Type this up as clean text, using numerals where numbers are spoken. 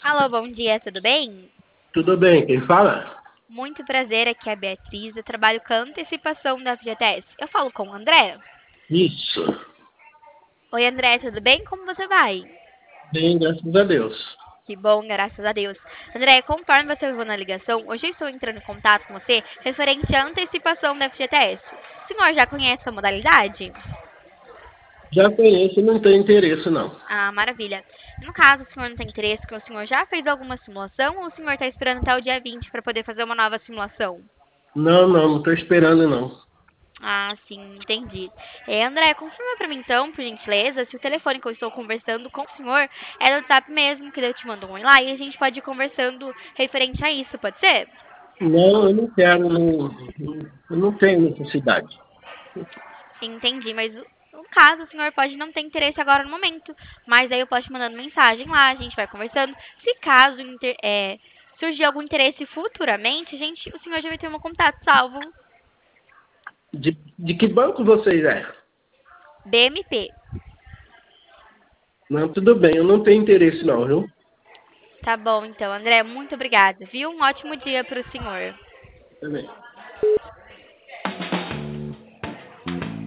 Alô, bom dia, tudo bem? Tudo bem, quem fala? Muito prazer, aqui é a Beatriz, eu trabalho com a antecipação da FGTS. Eu falo com o André? Isso. Oi, André, tudo bem? Como você vai? Bem, graças a Deus. Que bom, graças a Deus. André, conforme você ouviu na ligação, hoje eu estou entrando em contato com você referente à antecipação da FGTS. O senhor já conhece a modalidade? Já conheço e não tenho interesse, não. Ah, maravilha. No caso, o senhor não tem interesse, que o senhor já fez alguma simulação ou o senhor está esperando até o dia 20 para poder fazer uma nova simulação? Não estou esperando, não. Ah, sim, entendi. André, confirma pra mim então, por gentileza, se o telefone que eu estou conversando com o senhor é do WhatsApp mesmo, que daí eu te mando um oi lá e a gente pode ir conversando referente a isso, pode ser? Não, eu não quero, eu não tenho necessidade. Entendi, mas no caso, o senhor pode não ter interesse agora no momento, mas aí eu posso te mandando mensagem lá, a gente vai conversando. Se caso surgir algum interesse futuramente, o senhor já vai ter um contato salvo. De que banco vocês é? BMP. Não, tudo bem, eu não tenho interesse, não, viu? Tá bom, então, André, muito obrigada, viu? Um ótimo dia para o senhor. Também.